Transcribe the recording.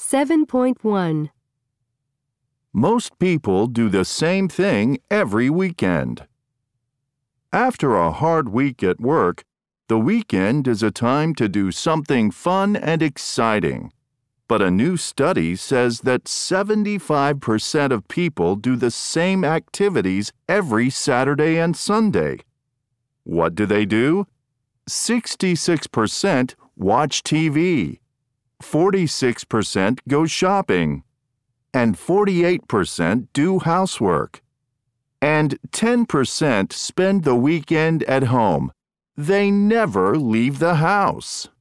7.1. Most people do the same thing every weekend. After a hard week at work, the weekend is a time to do something fun and exciting. But a new study says that 75% of people do the same activities every Saturday and Sunday. What do they do? 66% watch TV, 46% go shopping, and 48% do housework. And 10% spend the weekend at home. They never leave the house.